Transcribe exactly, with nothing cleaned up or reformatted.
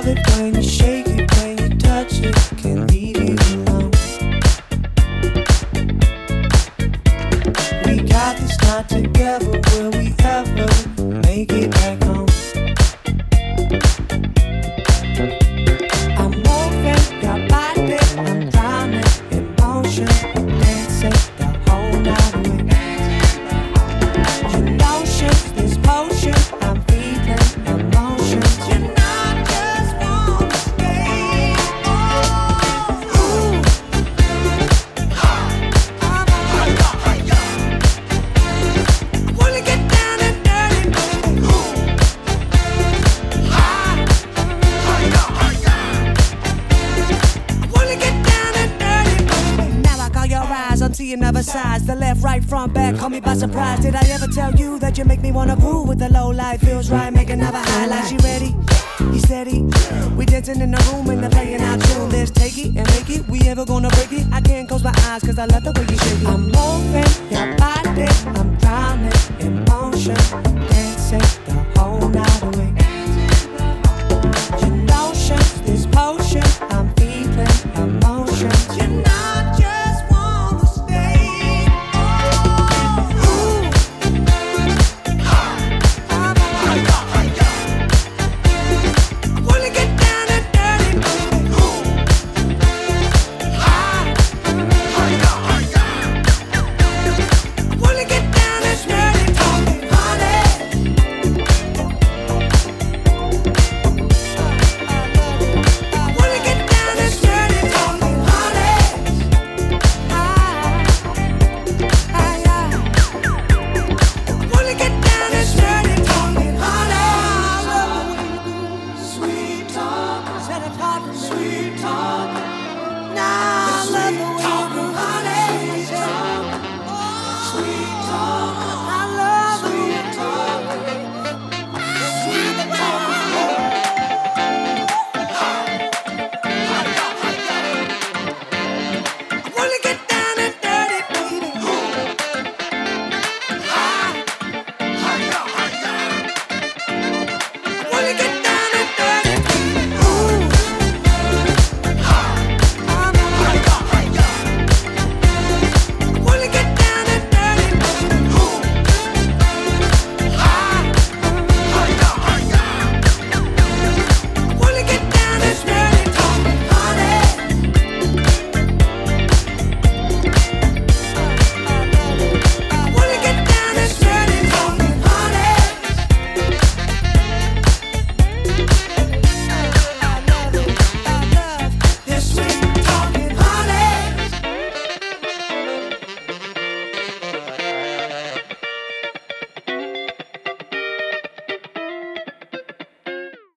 love it when you shake it, when you touch it, can't leave you alone. We got this night together, will we ever make it back home? I'm moving your body, I'm drowning in motion, dancing the whole night away. Your notions, this potion, I'm feeling emotions. You not just wanna stay. Oh, ooh. I wanna get down and dirty, baby. I wanna get down and dirty, baby. Now I call your eyes, I'm seeing other sides. The left, right, front, back, call me by surprise. Did I ever tell you that you make me wanna groove with the low light? Feels right, make another highlight. She ready? He steady. We dancing in the room and they're playing our tune. Let's take it and make it. We ever gonna break it? I can't close my eyes cause I love the way you shake it. I'm moving your body, I'm drowning in motion.